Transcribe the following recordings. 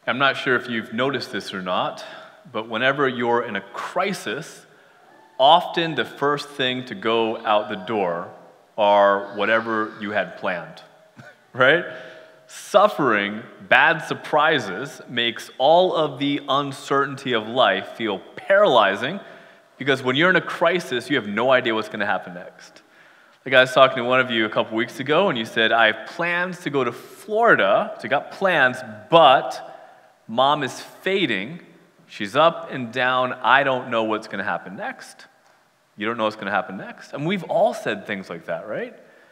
I'm not sure if you've noticed this or not, but whenever you're in a crisis, often the first thing to go out the door are whatever you had planned, right? Suffering, bad surprises, makes all of the uncertainty of life feel paralyzing because when you're in a crisis, you have no idea what's going to happen next. Like I was talking to one of you a couple weeks ago, and you said, I have plans to go to Florida, so you got plans, but Mom is fading. She's up and down. I don't know what's going to happen next. You don't know what's going to happen next. I mean, we've all said things like that, right?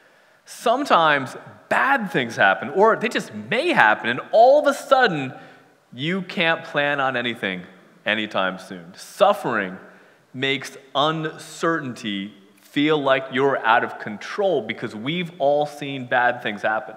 Sometimes bad things happen, or they just may happen, and all of a sudden, you can't plan on anything anytime soon. Suffering makes uncertainty feel like you're out of control because we've all seen bad things happen.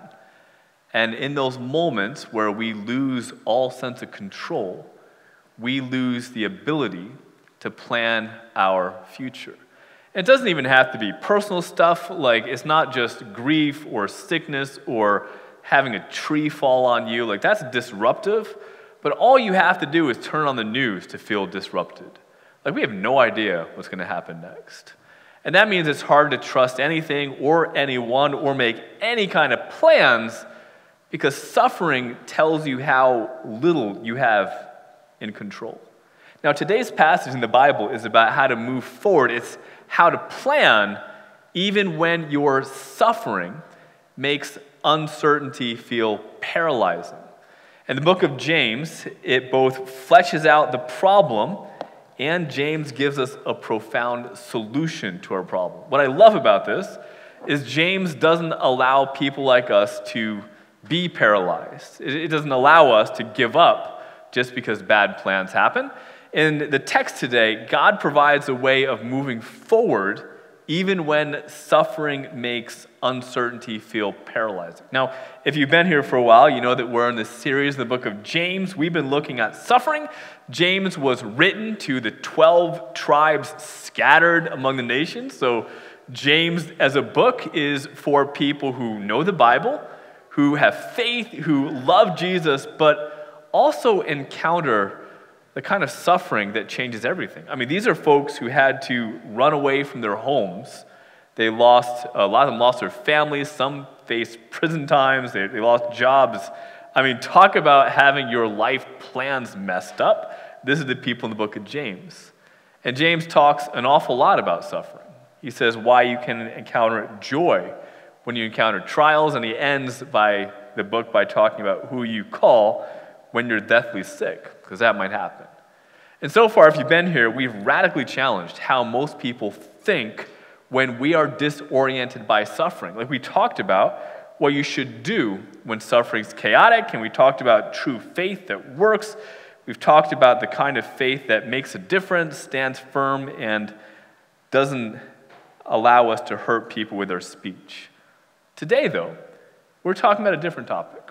And in those moments where we lose all sense of control, we lose the ability to plan our future. It doesn't even have to be personal stuff, like it's not just grief or sickness or having a tree fall on you, like that's disruptive, but all you have to do is turn on the news to feel disrupted. Like we have no idea what's going to happen next. And that means it's hard to trust anything or anyone or make any kind of plans because suffering tells you how little you have in control. Now, today's passage in the Bible is about how to move forward. It's how to plan even when your suffering makes uncertainty feel paralyzing. In the book of James, it both fleshes out the problem and James gives us a profound solution to our problem. What I love about this is James doesn't allow people like us to be paralyzed. It doesn't allow us to give up just because bad plans happen. In the text today, God provides a way of moving forward even when suffering makes uncertainty feel paralyzing. Now, if you've been here for a while, you know that we're in this series in the book of James. We've been looking at suffering. James was written to the 12 tribes scattered among the nations. So James as a book is for people who know the Bible, who have faith, who love Jesus, but also encounter the kind of suffering that changes everything. I mean, these are folks who had to run away from their homes. A lot of them lost their families. Some faced prison times. They lost jobs. I mean, talk about having your life plans messed up. This is the people in the book of James. And James talks an awful lot about suffering. He says why you can encounter joy when you encounter trials, and he ends the book by talking about who you call when you're deathly sick, because that might happen. And so far, if you've been here, we've radically challenged how most people think when we are disoriented by suffering. Like we talked about what you should do when suffering's chaotic, and we talked about true faith that works. We've talked about the kind of faith that makes a difference, stands firm, and doesn't allow us to hurt people with our speech. Today, though, we're talking about a different topic.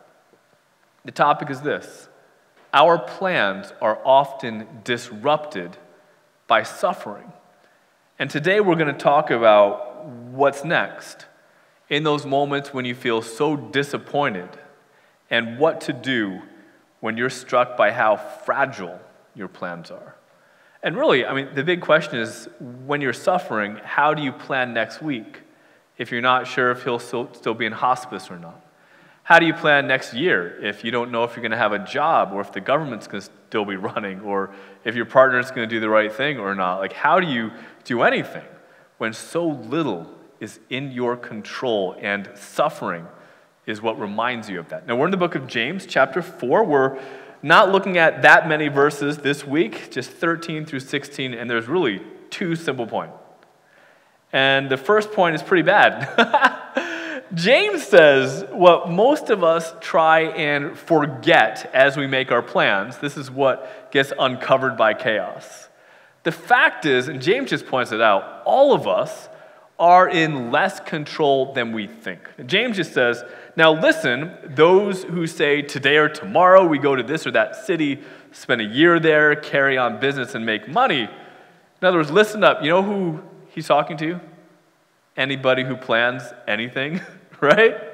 The topic is this: our plans are often disrupted by suffering. And today we're going to talk about what's next in those moments when you feel so disappointed and what to do when you're struck by how fragile your plans are. And really, I mean, the big question is, when you're suffering, how do you plan next week if you're not sure if he'll still be in hospice or not? How do you plan next year if you don't know if you're going to have a job or if the government's going to still be running or if your partner's going to do the right thing or not? Like, how do you do anything when so little is in your control and suffering is what reminds you of that? Now, we're in the book of James, chapter 4. We're not looking at that many verses this week, just 13 through 16, and there's really two simple points. And the first point is pretty bad. James says what most of us try and forget as we make our plans. This is what gets uncovered by chaos. The fact is, and James just points it out, all of us are in less control than we think. James just says, now listen, those who say today or tomorrow we go to this or that city, spend a year there, carry on business, and make money. In other words, listen up. You know who he's talking to? Anybody who plans anything, right?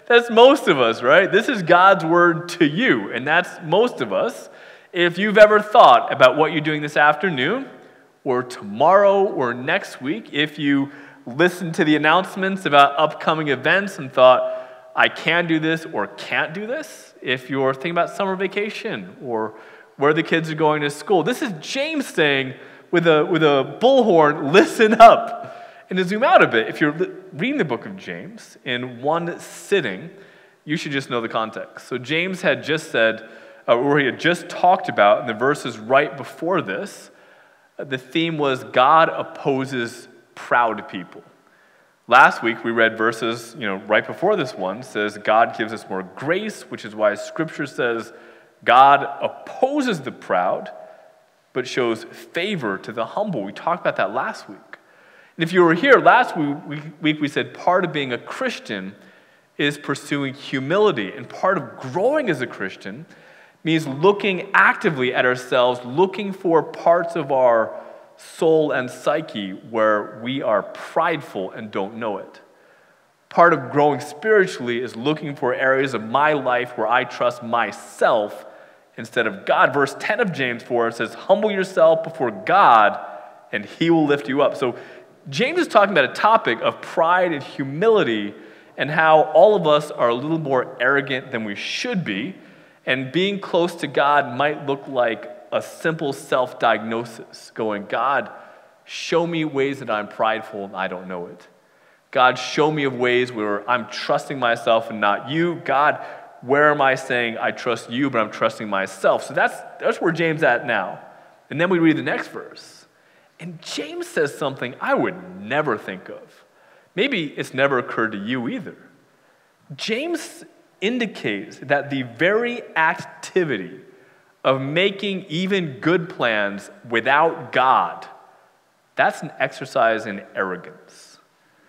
That's most of us, right? This is God's word to you, and that's most of us. If you've ever thought about what you're doing this afternoon, or tomorrow, or next week, if you listened to the announcements about upcoming events and thought, I can do this or can't do this, if you're thinking about summer vacation or where the kids are going to school, this is James saying with a bullhorn, listen up. And to zoom out a bit, if you're reading the book of James in one sitting, you should just know the context. So James had just said, or he had just talked about in the verses right before this, the theme was God opposes proud people. Last week we read verses, right before this one, says God gives us more grace, which is why Scripture says God opposes the proud, but shows favor to the humble. We talked about that last week. And if you were here last week, we said part of being a Christian is pursuing humility. And part of growing as a Christian means looking actively at ourselves, looking for parts of our soul and psyche where we are prideful and don't know it. Part of growing spiritually is looking for areas of my life where I trust myself instead of God. Verse 10 of James 4 says, humble yourself before God and he will lift you up. So James is talking about a topic of pride and humility and how all of us are a little more arrogant than we should be, and being close to God might look like a simple self-diagnosis, going, God, show me ways that I'm prideful and I don't know it. God, show me of ways where I'm trusting myself and not you. God, where am I saying I trust you, but I'm trusting myself? So that's where James is at now. And then we read the next verse. And James says something I would never think of. Maybe it's never occurred to you either. James indicates that the very activity of making even good plans without God, that's an exercise in arrogance.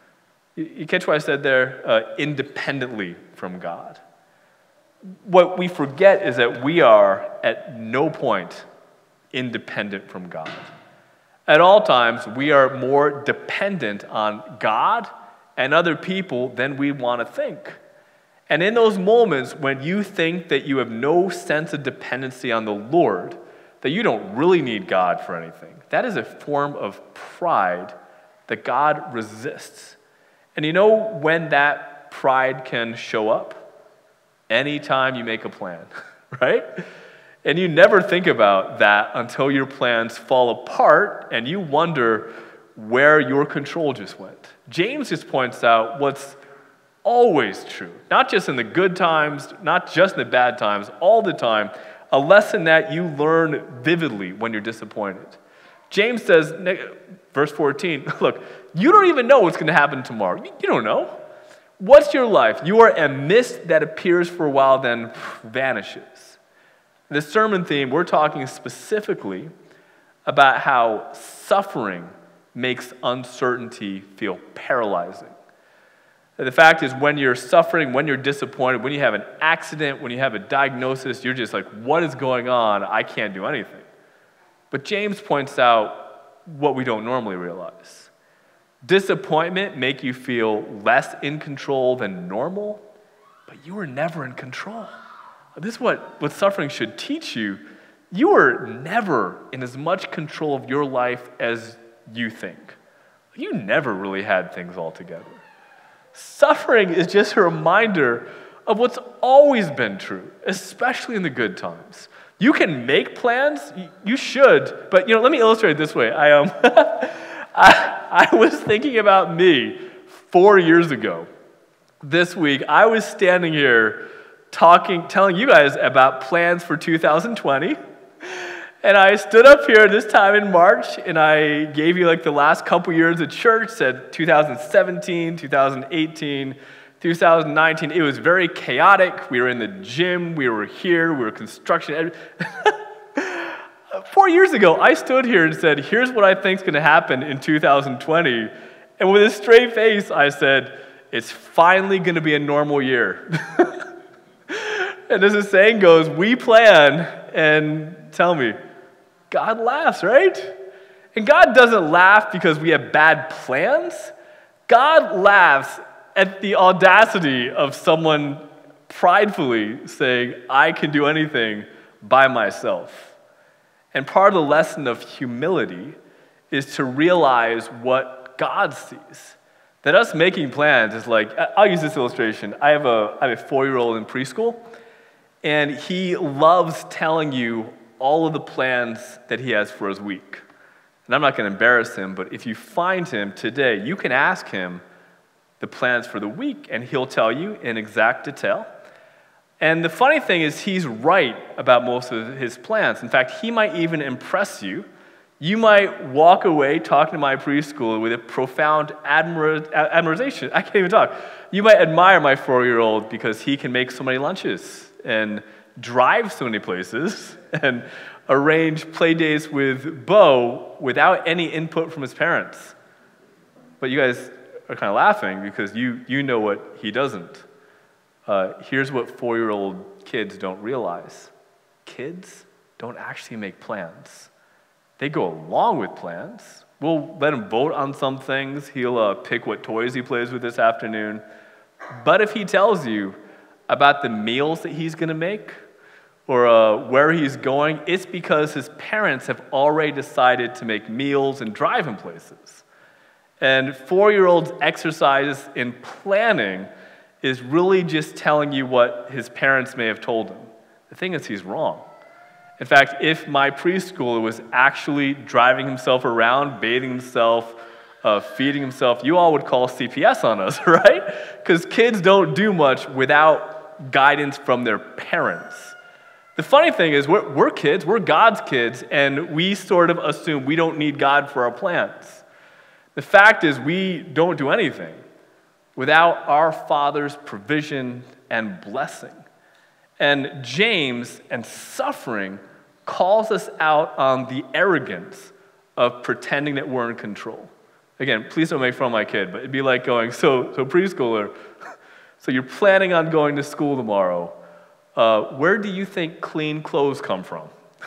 You catch what I said there? Independently from God. What we forget is that we are at no point independent from God. At all times, we are more dependent on God and other people than we want to think. And in those moments when you think that you have no sense of dependency on the Lord, that you don't really need God for anything, that is a form of pride that God resists. And you know when that pride can show up? Anytime you make a plan, right? And you never think about that until your plans fall apart and you wonder where your control just went. James just points out what's always true, not just in the good times, not just in the bad times, all the time, a lesson that you learn vividly when you're disappointed. James says, verse 14, look, you don't even know what's going to happen tomorrow. You don't know. What's your life? You are a mist that appears for a while, then vanishes. The sermon theme, we're talking specifically about how suffering makes uncertainty feel paralyzing. The fact is, when you're suffering, when you're disappointed, when you have an accident, when you have a diagnosis, you're just like, what is going on? I can't do anything. But James points out what we don't normally realize. Disappointment make you feel less in control than normal, but you were never in control. This is what suffering should teach you. You are never in as much control of your life as you think. You never really had things all together. Suffering is just a reminder of what's always been true, especially in the good times. You can make plans, you should, but let me illustrate it this way. I was thinking about me 4 years ago. This week, I was standing here telling you guys about plans for 2020. And I stood up here this time in March, and I gave you the last couple years at church, said 2017, 2018, 2019. It was very chaotic. We were in the gym, we were here, we were construction. 4 years ago, I stood here and said, here's what I think is going to happen in 2020. And with a straight face, I said, it's finally going to be a normal year. And as the saying goes, we plan, and tell me, God laughs, right? And God doesn't laugh because we have bad plans. God laughs at the audacity of someone pridefully saying, I can do anything by myself. And part of the lesson of humility is to realize what God sees. That us making plans is like, I'll use this illustration. I have a 4-year-old in preschool, and he loves telling you all of the plans that he has for his week. And I'm not going to embarrass him, but if you find him today, you can ask him the plans for the week, and he'll tell you in exact detail. And the funny thing is, he's right about most of his plans. In fact, he might even impress you. You might walk away talking to my preschooler with a profound admiration. I can't even talk. You might admire my 4-year-old because he can make so many lunches and drive so many places and arrange play dates with Bo without any input from his parents. But you guys are kind of laughing because you know what he doesn't. Here's what 4-year-old kids don't realize. Kids don't actually make plans. They go along with plans. We'll let him vote on some things. He'll pick what toys he plays with this afternoon. But if he tells you about the meals that he's going to make or where he's going, it's because his parents have already decided to make meals and drive him places. And 4-year-olds' exercise in planning is really just telling you what his parents may have told him. The thing is, he's wrong. In fact, if my preschooler was actually driving himself around, bathing himself, feeding himself, you all would call CPS on us, right? Because kids don't do much without guidance from their parents. The funny thing is, we're kids, we're God's kids, and we sort of assume we don't need God for our plans. The fact is, we don't do anything without our Father's provision and blessing. And James and suffering calls us out on the arrogance of pretending that we're in control. Again, please don't make fun of my kid, but it'd be like going, so preschooler, so you're planning on going to school tomorrow. Where do you think clean clothes come from?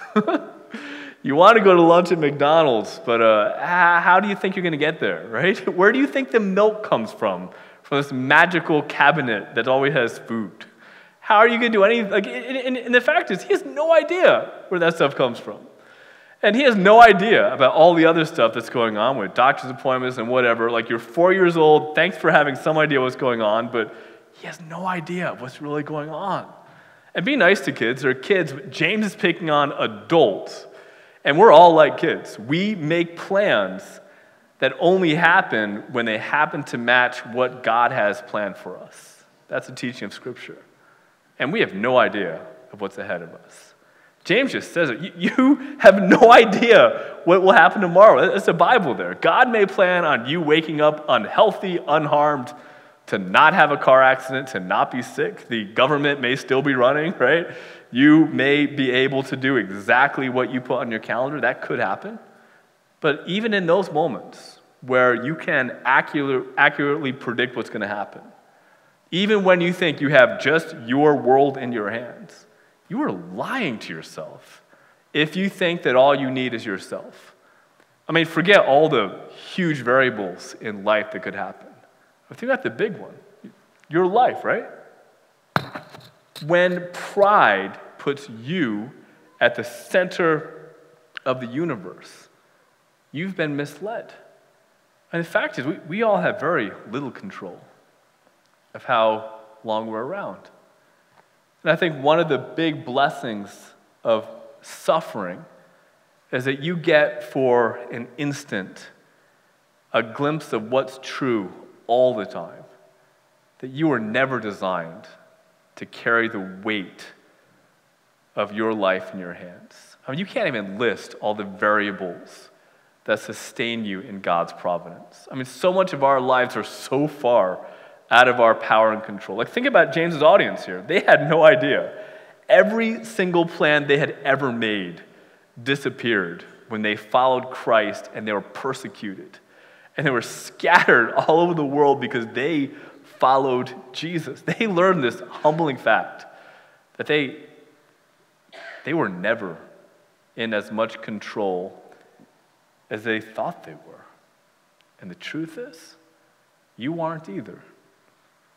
You want to go to lunch at McDonald's, but how do you think you're going to get there, right? Where do you think the milk comes from this magical cabinet that always has food? How are you going to do anything? Like, and the fact is, he has no idea where that stuff comes from. And he has no idea about all the other stuff that's going on with doctor's appointments and whatever. Like, you're 4 years old, thanks for having some idea what's going on, but he has no idea what's really going on. And be nice to kids. They're kids. James is picking on adults. And we're all like kids. We make plans that only happen when they happen to match what God has planned for us. That's the teaching of Scripture. And we have no idea of what's ahead of us. James just says it. You have no idea what will happen tomorrow. It's the Bible there. God may plan on you waking up unhealthy, unharmed, to not have a car accident, to not be sick. The government may still be running, right? You may be able to do exactly what you put on your calendar. That could happen. But even in those moments where you can accurately predict what's going to happen, even when you think you have just your world in your hands, you are lying to yourself if you think that all you need is yourself. I mean, forget all the huge variables in life that could happen. I think that's the big one. Your life, right? When pride puts you at the center of the universe, you've been misled. And the fact is, we all have very little control of how long we're around. And I think one of the big blessings of suffering is that you get for an instant a glimpse of what's true all the time. That you were never designed to carry the weight of your life in your hands. I mean, you can't even list all the variables that sustain you in God's providence. I mean, so much of our lives are so far out of our power and control. Like, think about James's audience here. They had no idea. Every single plan they had ever made disappeared when they followed Christ and they were persecuted. And they were scattered all over the world because they followed Jesus. They learned this humbling fact that they were never in as much control as they thought they were. And the truth is, you aren't either.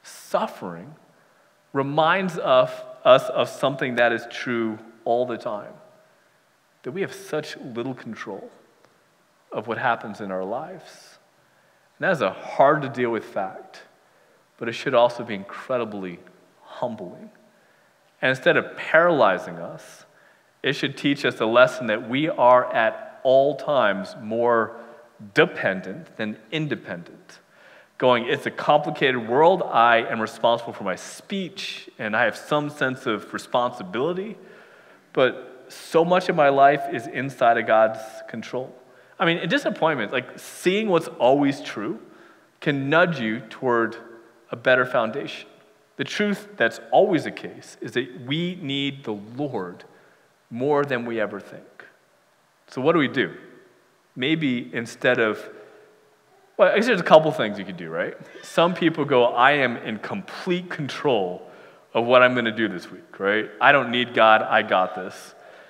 suffering reminds us of something that is true all the time, that we have such little control of what happens in our lives. And that is a hard to deal with fact, but it should also be incredibly humbling. And instead of paralyzing us, it should teach us the lesson that we are at all times more dependent than independent. Going, it's a complicated world, I am responsible for my speech, and I have some sense of responsibility, but so much of my life is inside of God's control. I mean, in disappointment, like seeing what's always true can nudge you toward a better foundation. The truth that's always the case is that we need the Lord more than we ever think. So what do? Maybe instead of, well, I guess there's a couple things you could do, right? Some people go, I am in complete control of what I'm going to do this week, right? I don't need God, I got this.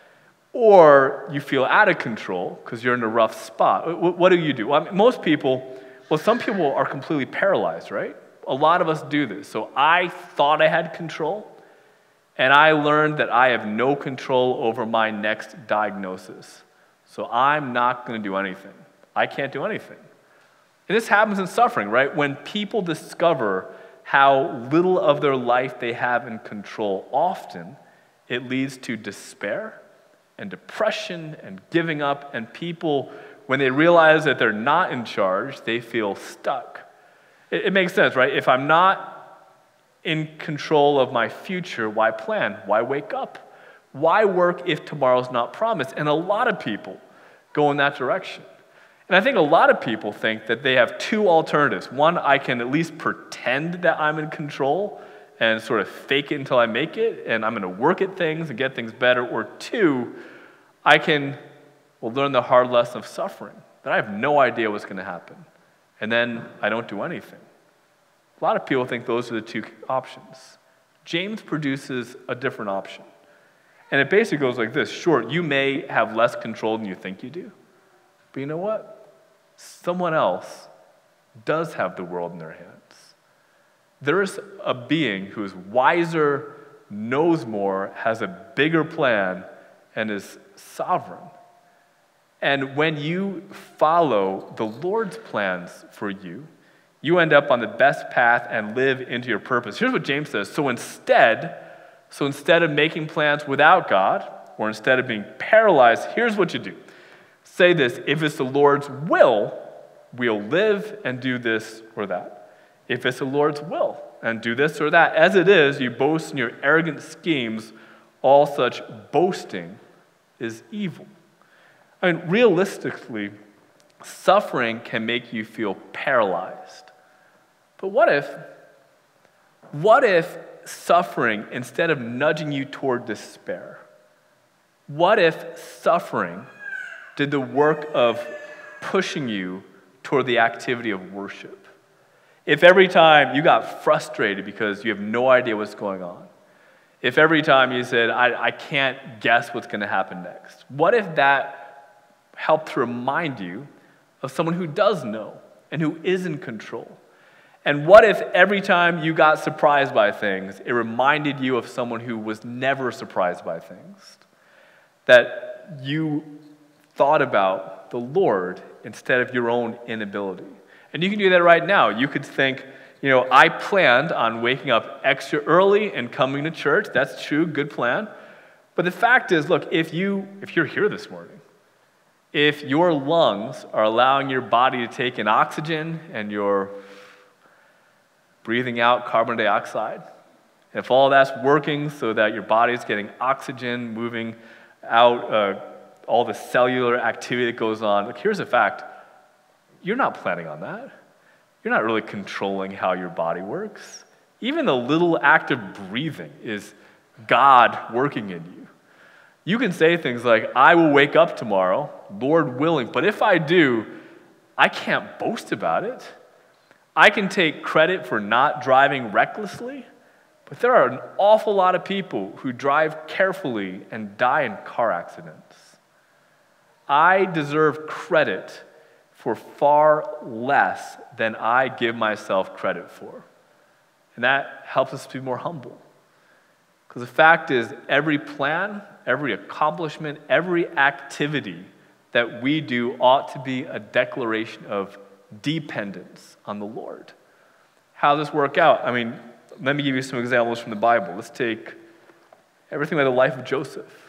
Or you feel out of control because you're in a rough spot. What do? Well, I mean, some people are completely paralyzed, right? A lot of us do this. So I thought I had control, and I learned that I have no control over my next diagnosis. So I'm not going to do anything. I can't do anything. And this happens in suffering, right? When people discover how little of their life they have in control, often it leads to despair and depression and giving up, and people, when they realize that they're not in charge, they feel stuck. It makes sense, right? If I'm not in control of my future, why plan? Why wake up? Why work if tomorrow's not promised? And a lot of people go in that direction. And I think a lot of people think that they have two alternatives. One, I can at least pretend that I'm in control and sort of fake it until I make it, and I'm going to work at things and get things better. Or two, I can learn the hard lesson of suffering, that I have no idea what's going to happen, and then I don't do anything. A lot of people think those are the two options. James produces a different option. And it basically goes like this. Sure, you may have less control than you think you do, but you know what? Someone else does have the world in their hands. There is a being who is wiser, knows more, has a bigger plan, and is sovereign. And when you follow the Lord's plans for you, you end up on the best path and live into your purpose. Here's what James says. So instead of making plans without God, or instead of being paralyzed, here's what you do. Say this: if it's the Lord's will, we'll live and do this or that. If it's the Lord's will and do this or that. As it is, you boast in your arrogant schemes. All such boasting is evil. I mean, realistically, suffering can make you feel paralyzed. But what if suffering, instead of nudging you toward despair, what if suffering did the work of pushing you toward the activity of worship? If every time you got frustrated because you have no idea what's going on, if every time you said, I can't guess what's going to happen next, what if that helped to remind you of someone who does know and who is in control? And what if every time you got surprised by things, it reminded you of someone who was never surprised by things? That you thought about the Lord instead of your own inability. And you can do that right now. You could think, I planned on waking up extra early and coming to church. That's true, good plan. But the fact is, look, if you're here this morning, if your lungs are allowing your body to take in oxygen and you're breathing out carbon dioxide, if all that's working so that your body's getting oxygen, moving out all the cellular activity that goes on, look, here's a fact. You're not planning on that. You're not really controlling how your body works. Even the little act of breathing is God working in you. You can say things like, I will wake up tomorrow, Lord willing, but if I do, I can't boast about it. I can take credit for not driving recklessly, but there are an awful lot of people who drive carefully and die in car accidents. I deserve credit for far less than I give myself credit for. And that helps us to be more humble. Because the fact is, every plan, every accomplishment, every activity that we do ought to be a declaration of dependence on the Lord. How does this work out? I mean, let me give you some examples from the Bible. Let's take everything like the life of Joseph.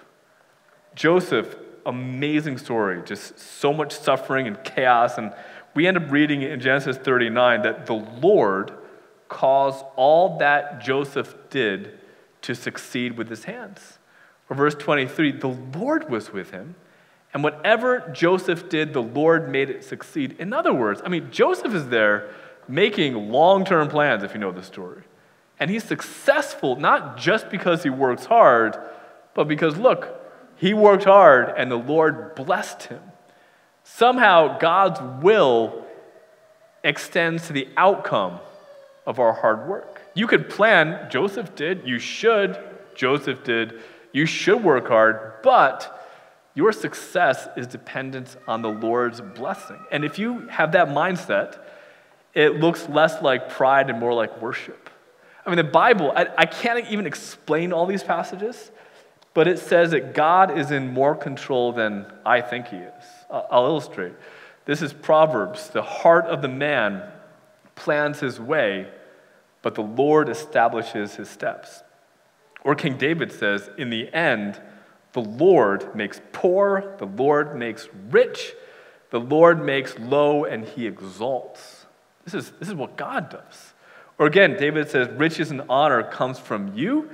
Joseph, amazing story, just so much suffering and chaos. And we end up reading in Genesis 39 that the Lord caused all that Joseph did to succeed with his hands. Or verse 23, the Lord was with him, and whatever Joseph did, the Lord made it succeed. In other words, I mean, Joseph is there making long-term plans, if you know the story. And he's successful not just because he works hard, but because, look, he worked hard and the Lord blessed him. Somehow, God's will extends to the outcome of our hard work. You could plan, Joseph did, you should, Joseph did, you should work hard, but your success is dependent on the Lord's blessing. And if you have that mindset, it looks less like pride and more like worship. I mean, the Bible, I can't even explain all these passages, but it says that God is in more control than I think he is. I'll illustrate. This is Proverbs. The heart of the man plans his way, but the Lord establishes his steps. Or King David says, in the end, the Lord makes poor, the Lord makes rich, the Lord makes low, and he exalts. This is what God does. Or again, David says, riches and honor comes from you.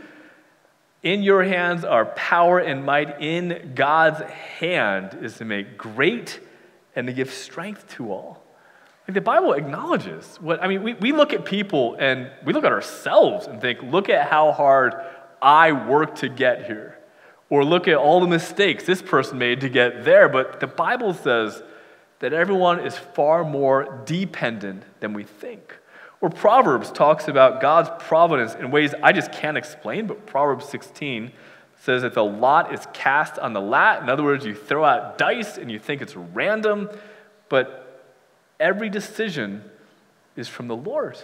In your hands are power and might. In God's hand is to make great and to give strength to all. Like the Bible acknowledges we look at people and we look at ourselves and think, look at how hard I worked to get here. Or look at all the mistakes this person made to get there. But the Bible says that everyone is far more dependent than we think. Or Proverbs talks about God's providence in ways I just can't explain, but Proverbs 16 says that the lot is cast on the lat. In other words, you throw out dice and you think it's random, but every decision is from the Lord.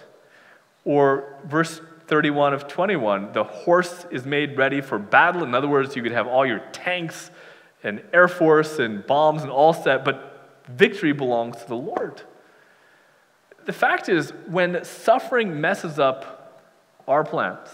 Or verse 31 of 21, the horse is made ready for battle. In other words, you could have all your tanks and Air Force and bombs and all set, but victory belongs to the Lord. The fact is, when suffering messes up our plans,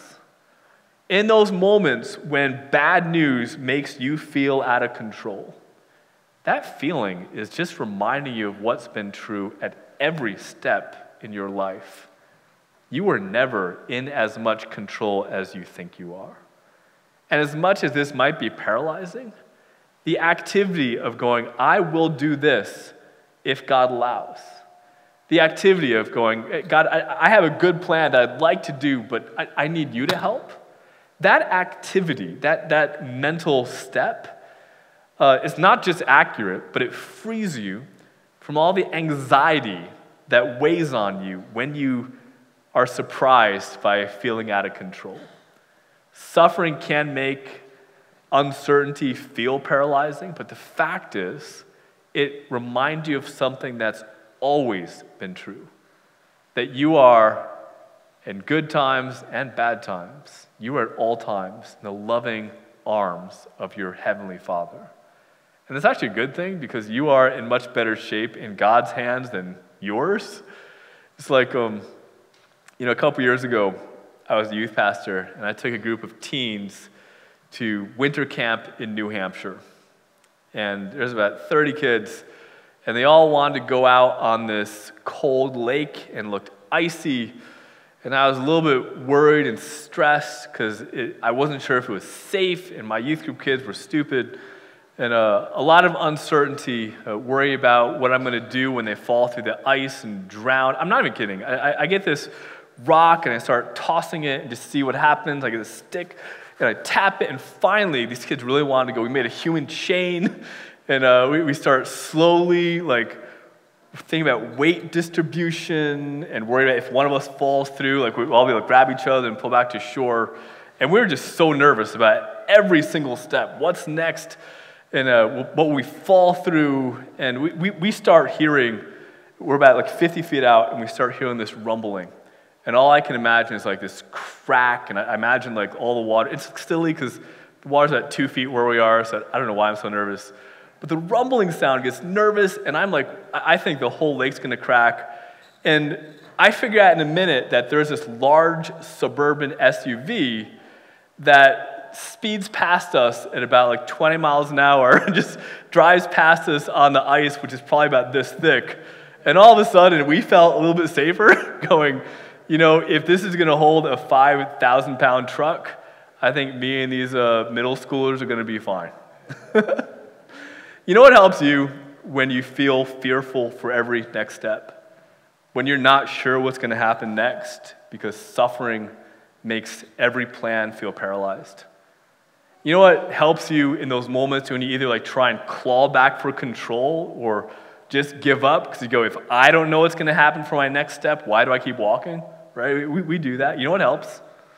in those moments when bad news makes you feel out of control, that feeling is just reminding you of what's been true at every step in your life. You are never in as much control as you think you are. And as much as this might be paralyzing, the activity of going, I will do this if God allows. The activity of going, God, I have a good plan that I'd like to do, but I need you to help. That activity, that mental step, is not just accurate, but it frees you from all the anxiety that weighs on you when you are surprised by feeling out of control. Suffering can make uncertainty feel paralyzing, but the fact is, it reminds you of something that's always been true, that you are, in good times and bad times, you are at all times in the loving arms of your Heavenly Father. And it's actually a good thing because you are in much better shape in God's hands than yours. It's like, a couple years ago, I was a youth pastor, and I took a group of teens to winter camp in New Hampshire. And there's about 30 kids, and they all wanted to go out on this cold lake and looked icy. And I was a little bit worried and stressed because I wasn't sure if it was safe, and my youth group kids were stupid. And a lot of uncertainty, worry about what I'm going to do when they fall through the ice and drown. I'm not even kidding. I get this rock, and I start tossing it and just see what happens. I get a stick, and I tap it, and finally, these kids really wanted to go. We made a human chain, and we start slowly, thinking about weight distribution and worried about if one of us falls through, we'll all be able to grab each other and pull back to shore. And we were just so nervous about every single step. What's next? And what we fall through, and we start hearing, we're about 50 feet out, and we start hearing this rumbling. And all I can imagine is like this crack, and I imagine like all the water. It's silly because the water's at 2 feet where we are, so I don't know why I'm so nervous. But the rumbling sound gets nervous, and I'm like, I think the whole lake's gonna crack. And I figure out in a minute that there's this large suburban SUV that speeds past us at about like 20 miles an hour and just drives past us on the ice, which is probably about this thick. And all of a sudden, we felt a little bit safer going, if this is gonna hold a 5,000-pound truck, I think me and these middle schoolers are gonna be fine. You know what helps you when you feel fearful for every next step? When you're not sure what's gonna happen next because suffering makes every plan feel paralyzed. You know what helps you in those moments when you either like try and claw back for control or just give up because you go, if I don't know what's gonna happen for my next step, why do I keep walking? Right? We do that. You know what helps?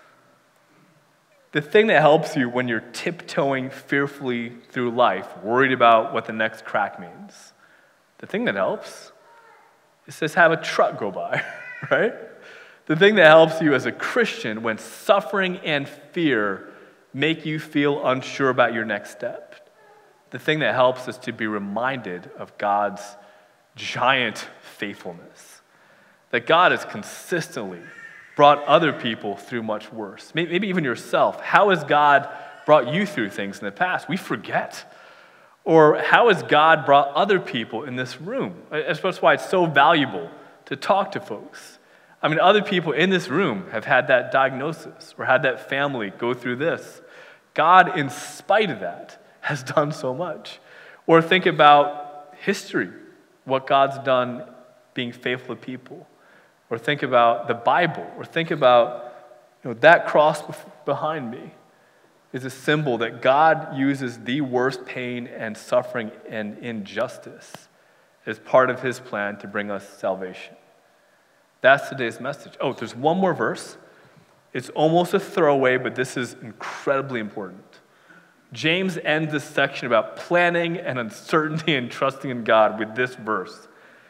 The thing that helps you when you're tiptoeing fearfully through life, worried about what the next crack means, the thing that helps is just have a truck go by, right? The thing that helps you as a Christian when suffering and fear make you feel unsure about your next step, the thing that helps is to be reminded of God's giant faithfulness. That God has consistently brought other people through much worse. Maybe even yourself. How has God brought you through things in the past? We forget. Or how has God brought other people in this room? That's why it's so valuable to talk to folks. I mean, other people in this room have had that diagnosis or had that family go through this. God, in spite of that, has done so much. Or think about history, what God's done being faithful to people. Or think about the Bible, or think about that cross behind me is a symbol that God uses the worst pain and suffering and injustice as part of his plan to bring us salvation. That's today's message. Oh, there's one more verse. It's almost a throwaway, but this is incredibly important. James ends this section about planning and uncertainty and trusting in God with this verse.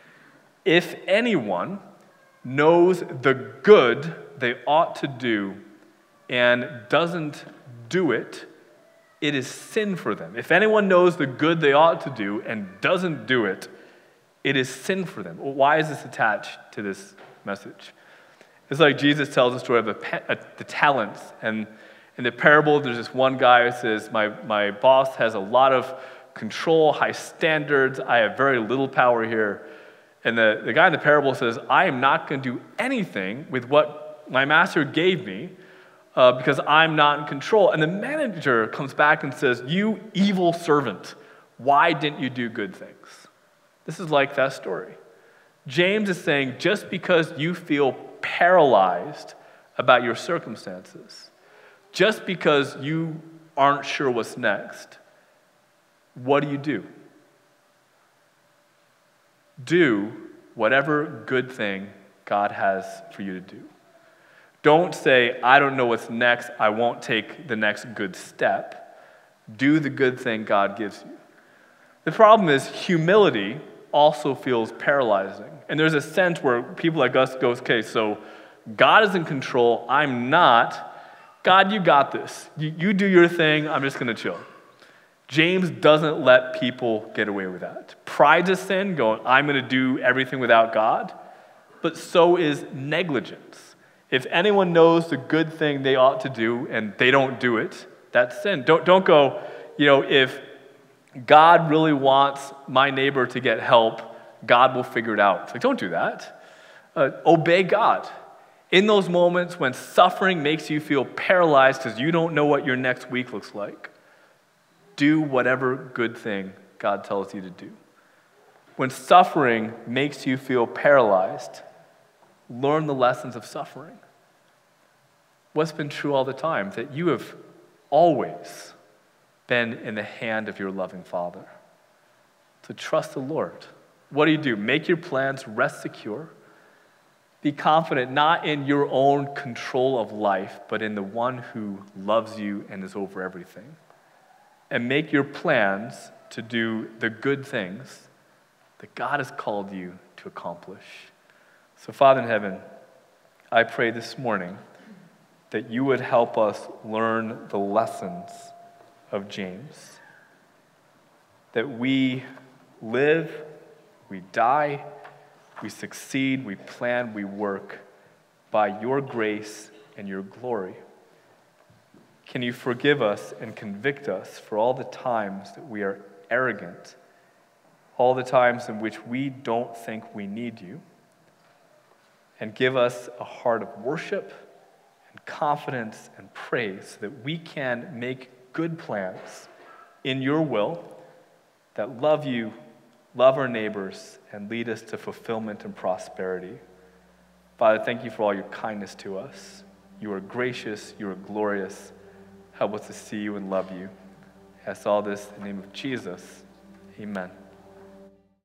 If anyone knows the good they ought to do and doesn't do it, it is sin for them. If anyone knows the good they ought to do and doesn't do it, it is sin for them. Well, why is this attached to this message? It's like Jesus tells the story of the talents, and in the parable, there's this one guy who says, my boss has a lot of control, high standards, I have very little power here. And the guy in the parable says, I am not going to do anything with what my master gave me because I'm not in control. And the manager comes back and says, you evil servant, why didn't you do good things? This is like that story. James is saying, just because you feel paralyzed about your circumstances, just because you aren't sure what's next, what do? Do whatever good thing God has for you to do. Don't say, I don't know what's next, I won't take the next good step. Do the good thing God gives you. The problem is humility also feels paralyzing. And there's a sense where people like us go, okay, so God is in control, I'm not. God, you got this. You do your thing, I'm just going to chill. James doesn't let people get away with that. Pride's a sin, going, I'm going to do everything without God, but so is negligence. If anyone knows the good thing they ought to do and they don't do it, that's sin. Don't go, if God really wants my neighbor to get help, God will figure it out. It's like, don't do that. Obey God. In those moments when suffering makes you feel paralyzed because you don't know what your next week looks like, do whatever good thing God tells you to do. When suffering makes you feel paralyzed, learn the lessons of suffering. What's been true all the time? That you have always been in the hand of your loving Father. So trust the Lord. What do? Make your plans rest secure. Be confident not in your own control of life, but in the one who loves you and is over everything. And make your plans to do the good things that God has called you to accomplish. So, Father in heaven, I pray this morning that you would help us learn the lessons of James. That we live, we die, we succeed, we plan, we work by your grace and your glory. Can you forgive us and convict us for all the times that we are arrogant, all the times in which we don't think we need you, and give us a heart of worship and confidence and praise so that we can make good plans in your will that love you, love our neighbors, and lead us to fulfillment and prosperity. Father, thank you for all your kindness to us. You are gracious, you are glorious. Help us to see you and love you. I ask all this in the name of Jesus. Amen.